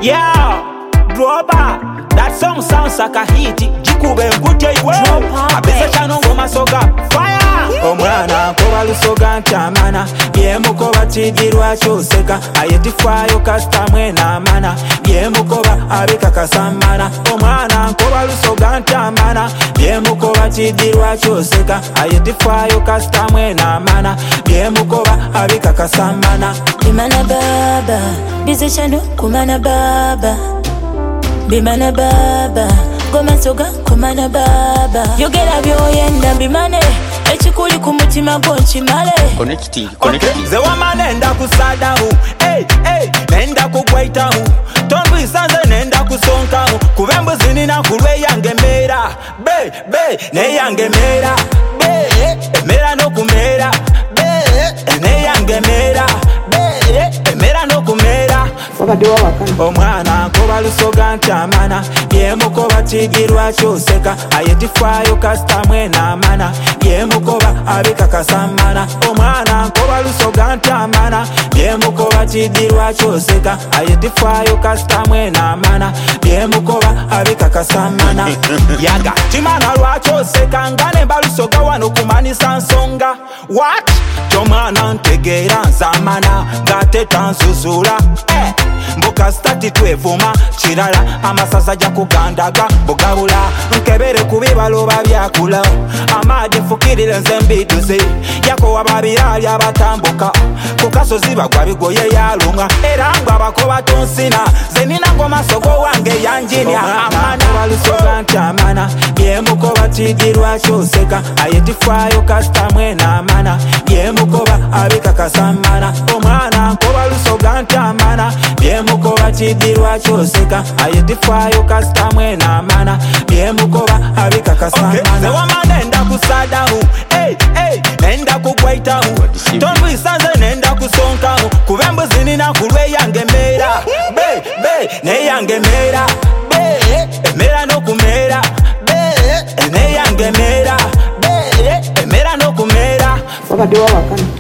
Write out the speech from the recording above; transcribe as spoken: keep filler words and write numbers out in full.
Yeah, Dropa. That song sounds like a hit. Jikube nkute iwe. Abese chano ngoma soga. Fire. Omwana koba lusoga ntamana. Ye mukoba tigirwa kyoseka. Ayetifayo kasta mwena mana. Ye mukoba abika kasamana. Omwana koba lusoga ntamana. Ye mukoba tigirwa kyoseka. Ayetifayo kasta mwena mana. Ye mukoba abika kasamana. Bimana baba, bize chano kumana baba. Bimana baba, goma soga kumana baba. Yogera byoyenda bimane, ekikuli ku mutima gwo kimale. Connecting, connecting. Ze wamanenda kusadamu, hey hey, nenda kugwaitamu. Tondu isanze nenda kusonkamu. Kubembu zinina kulwe yange mera, be be ne yange mera, be mera no kumera, be ne yange mera, be mera no kumera. Omwana koba lusoga ntamana. Ye mukoba tigirwa kyoseka. Ayetifayo kasta mwena mana. Ye mukoba abika kasamana. Omwana koba lusoga ntamana. Ye mukoba tigirwa kyoseka. Ayetifayo kasta mwena mana. Ye mukoba abika kasamana. Yaga timana lwa kyoseka. Ngane balusoga wano kumanisa nsonga. What? Tomana ntegera nzamana. Ngate tansuzula. Eh Mboka stati twevuma chirala amasaza ja kugandaga bogabula nkebere kubibalo babyakula amade fukirire nzembiduze yako wababirali abatambuka kukasozi bagwa bigoye yalunga erangwa bakoba tonsina zenina ngoma sogo wange yanjinya amana balusoga ntamana ye mukoba tigirwa kyoseka ayetifayo kasta mwena mana ye mukoba abika kasamana omwana koba lusoga ntamana ye mukoba tigirwa kyoseka ayetifayo kasta mwena mana ye mukoba abika kasamana. Okay. Ze wamanenda kusadamu, hey hey, nenda kugwaitamu. Tondu isanze nenda kusonkamu. Kubembu zinina kulwe yange mera, be be ne yange mera, be mera no kumera, be ne yange mera, be mera no kumera.